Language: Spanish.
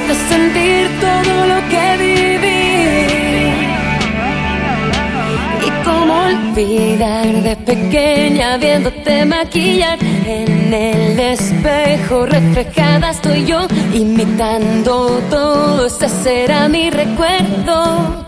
hacerte sentir todo lo que viví. Y cómo olvidar de pequeña viéndote maquillar en el espejo, reflejada estoy yo, imitando todo, ese será mi recuerdo.